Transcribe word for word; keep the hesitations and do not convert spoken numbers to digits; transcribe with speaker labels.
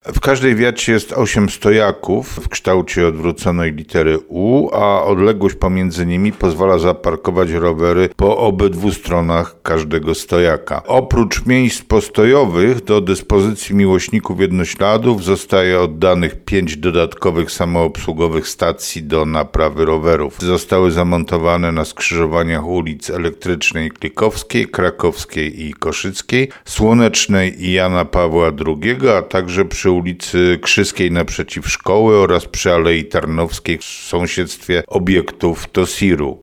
Speaker 1: W każdej wiacie jest osiem stojaków w kształcie odwróconej litery U, a odległość pomiędzy nimi pozwala zaparkować rowery po obydwu stronach każdego stojaka. Oprócz miejsc postojowych do dyspozycji miłośników jednośladów zostaje oddanych pięć dodatkowych samoobsługowych stacji do naprawy rowerów. Zostały zamontowane na skrzyżowaniach ulic Elektrycznej Klikowskiej, Krakowskiej i Koszyckiej, Słonecznej i Jana Pawła drugiego, a także przy ulicy Krzyskiej naprzeciw szkoły oraz przy Alei Tarnowskiej w sąsiedztwie obiektów Tosiru.